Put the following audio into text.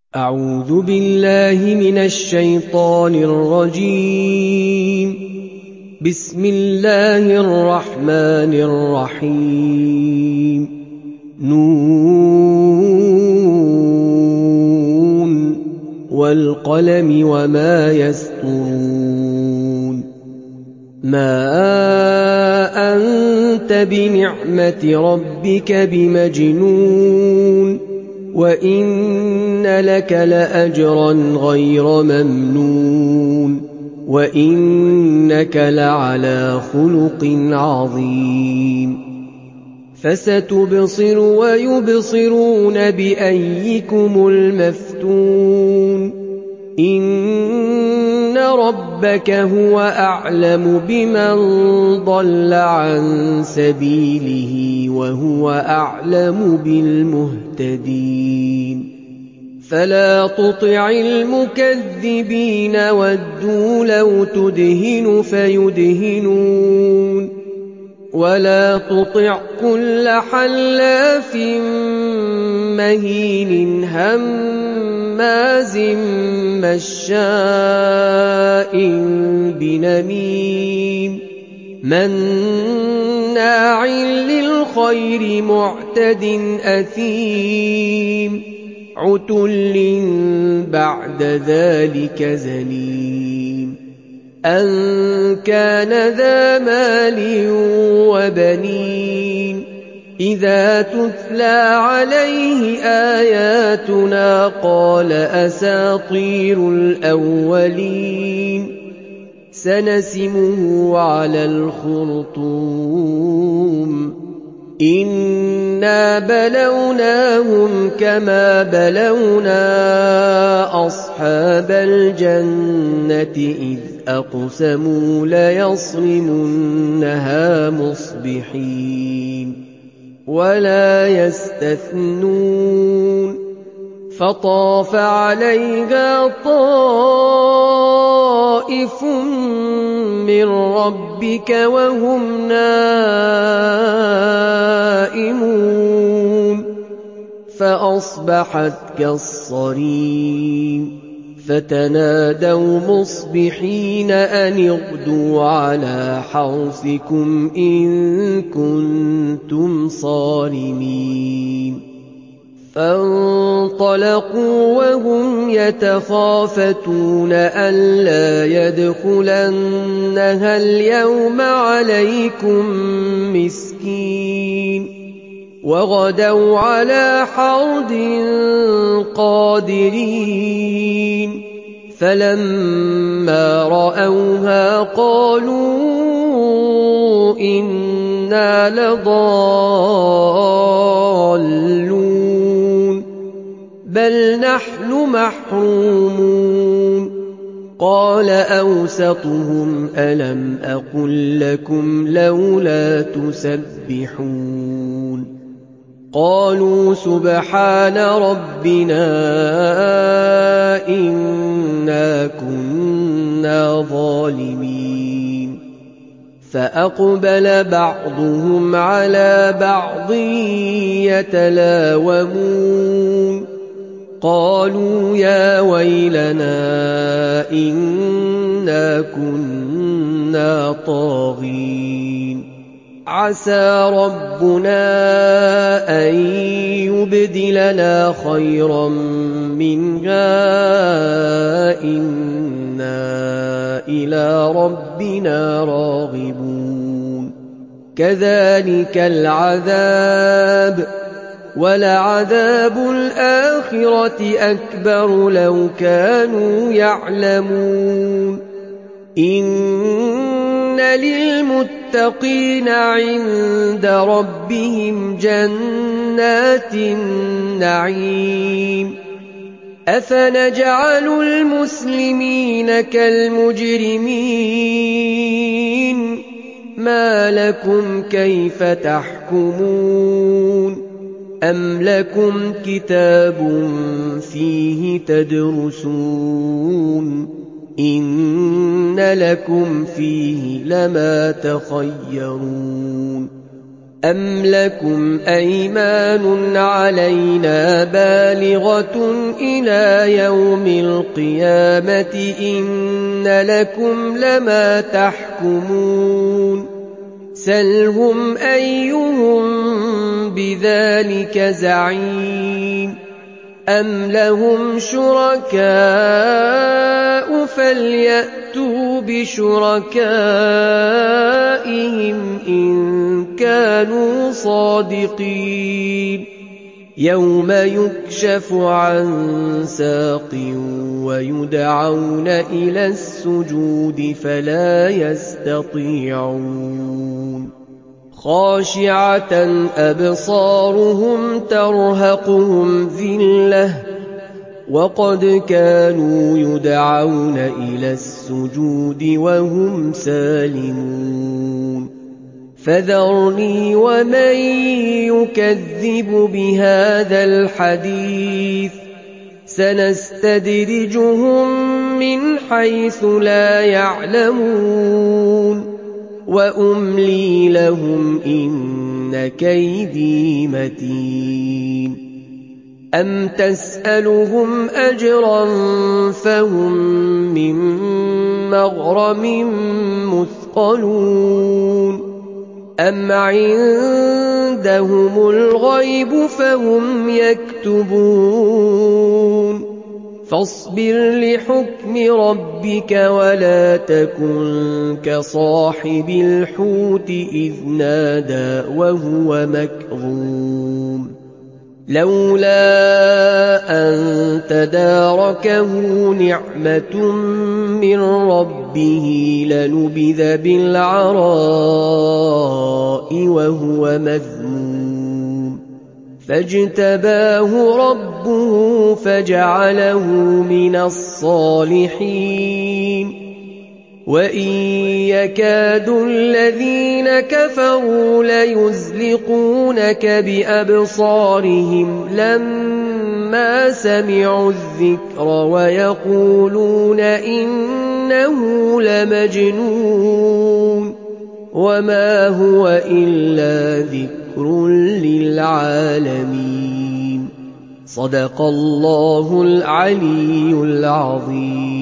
أعوذ بالله من الشيطان الرجيم. بسم الله الرحمن الرحيم. نون والقلم وما يسطرون. ما أنت بنعمة ربك بمجنون، وإن لك لأجرا غير ممنون، وإنك لعلى خلق عظيم. فستبصر ويبصرون بأيكم المفتون. إن ربك هو أعلم بمن ضل عن سبيله وهو أعلم بالمهتدين. فلا تطع المكذبين ودوا لو تدهن فيدهنون، ولا تطع كل حلاف مهين هماز مشاء بنميم مناع للخير معتد أثيم عتل بعد ذلك زنيم أن كان ذا مال وبنين. إذا تتلى عليه آياتنا قال أساطير الأولين. سنسمه على الخرطوم. إنا بلوناهم كما بلونا أصحاب الجنة إذ أقسموا ليصرمنها مصبحين ولا يستثنون. فطاف عليها طائف من ربك وهم نائمون فأصبحت كالصريم. فتنادوا مصبحين أن اغدوا على حرثكم إن كنتم صارمين. فانطلقوا وهم يتخافتون ألا يدخلنها اليوم عليكم مسكين. وغدوا على حرد قادرين. فلما رأوها قالوا إنا لضالون بل نحن محرومون. قال أوسطهم ألم أقل لكم لولا تسبحون. قالوا سبحان ربنا إنا كنا ظالمين. فأقبل بعضهم على بعض يتلاومون. قالوا يا ويلنا إنا كنا طاغين. عسى ربنا أن يبدلنا خيرا منها إنا إلى ربنا راغبون. كذلك العذاب ولعذاب الآخرة أكبر لو كانوا يعلمون. إن للمتقين عند ربهم جنات النعيم. أفنجعل المسلمين كالمجرمين ما لكم كيف تحكمون. أم لكم كتاب فيه تدرسون إن لكم فيه لما تخيرون. أَمْ لَكُمْ أَيْمَانٌ عَلَيْنَا بَالِغَةٌ إِلَىٰ يَوْمِ الْقِيَامَةِ إِنَّ لَكُمْ لَمَا تَحْكُمُونَ سَلْهُمْ أَيُّهُم بِذَٰلِكَ زَعِيمٌ أَمْ لَهُمْ شُرَكَاءُ فَلْيَأْتُوا بِشُرَكَائِهِمْ إِن كَانُوا صَادِقِينَ يَوْمَ يُكْشَفُ عَن سَاقٍ وَيُدْعَوْنَ إِلَى السُّجُودِ فَلَا يَسْتَطِيعُونَ خَاشِعَةً أَبْصَارُهُمْ تَرْهَقُهُمْ ذِلَّةٌ وَقَدْ كَانُوا يُدْعَوْنَ إِلَى السُّجُودِ وَهُمْ سَالِمُونَ فَذَرْنِي وَمَن يُكَذِّبُ بِهَٰذَا الْحَدِيثِ سَنَسْتَدْرِجُهُم مِّنْ حَيْثُ لَا يَعْلَمُونَ وَأُمْلِي لَهُمْ إِنَّ كَيْدِي مَتِينٌ أَمْ تَسْأَلُهُمْ أَجْرًا فَهُم مِّن مَّغْرَمٍ مُّثْقَلُونَ أَمْ عِندَهُمُ الْغَيْبُ فَهُمْ يَكْتُبُونَ فاصبر لحكم ربك ولا تكن كصاحب الحوت إذ نادى وهو مكظوم لولا أن تداركه نعمة من ربه لنبذ بالعراء وهو مذموم فاجتباه ربه فجعله من الصالحين وإن يكاد الذين كفروا ليزلقونك بأبصارهم لما سمعوا الذكر ويقولون إنه لمجنون وما هو إلا ذكر للعالمين صدق الله العلي العظيم.